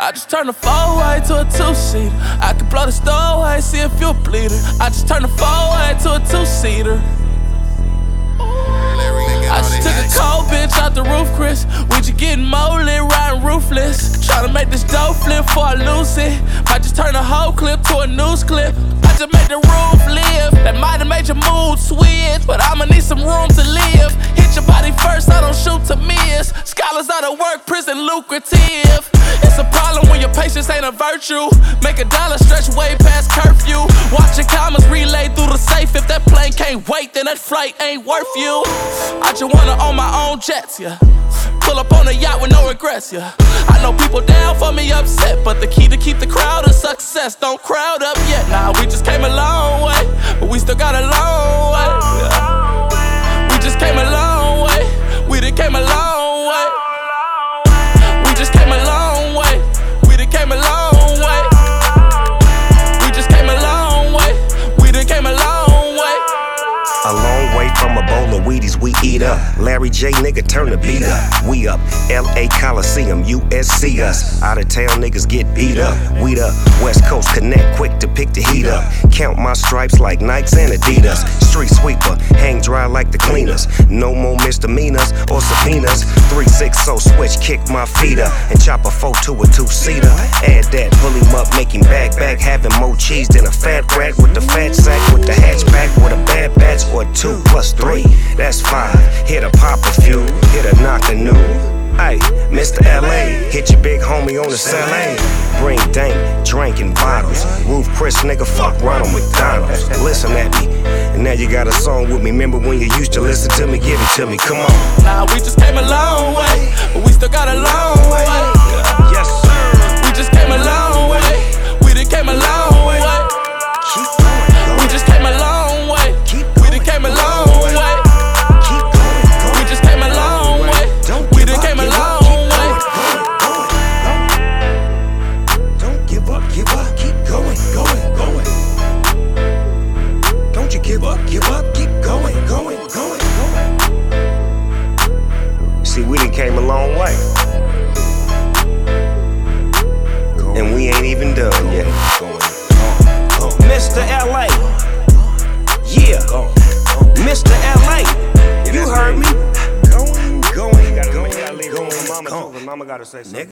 I just turned a 4-way to a 2-seater. I could blow the stowaway, see if you're bleeding. I just turned a 4-way to a 2-seater. I just took a cold bitch out the roof, Chris. We just getting more lit, riding roofless. Tryna make this dough flip before I lose it. Might just turn a whole clip to a news clip. I just made the roof live. That might have made your mood switch, but I'ma need some room to live. Hit your body first, I don't shoot to miss. Scholars out of work, prison lucrative. It's a problem when your patience ain't a virtue. Make a dollar stretch way past curfew. Watching commas relay through the safe. If that plane can't wait, then that flight ain't worth you. I just wanna own my own jets, yeah. Pull up on a yacht with no regrets, yeah. I know people down for me upset, but the key to keep the crowd is success. Don't crowd up yet. Nah, we just came a long way, but we still got a long way, yeah. We just came a long way. We done came a long way. We just came a long way. We done came a long way. We just came a long way. We done came a long way. A long way from a bowl of Wheaties we eat up. Larry J nigga turn the beat up. We up, LA Coliseum, USC us. Out of town niggas get beat up. We the West Coast connect quick to pick the heat up. Count my stripes like Nikes and Adidas. Street sweeper, hang dry like the cleaners. No more misdemeanors or subpoenas. 3-6-0 switch, kick my feet up. And chop a 4 to a 2-seater. Add that, pull him up, make him back. Having more cheese than a fat rat with the fat sack. With the hatchback with a bad batch. Or 2 + 3, that's 5. Hit a pop a few, hit a knock a new. Ay, Mr. LA, hit your big homie on the Saleh. Bring dank, drinking bottles. Roof Chris nigga, fuck Ronald McDonald's. Listen at me, and now you got a song with me. Remember when you used to listen to me? Give it to me, come on. Nah, we just came a long way, but we still got a long way. Yes, sir. We just came a long way. We done came a long way. Keep going. We just came a long way. We done came a long way. Keep going. We just came a long way. We done came a long way. Don't give up, keep going. Don't you give up, keep going. See, we done came a long way. And we ain't even done yet. Mr. LA, yeah, Mr. LA, you heard me. Going. Mama gotta say something.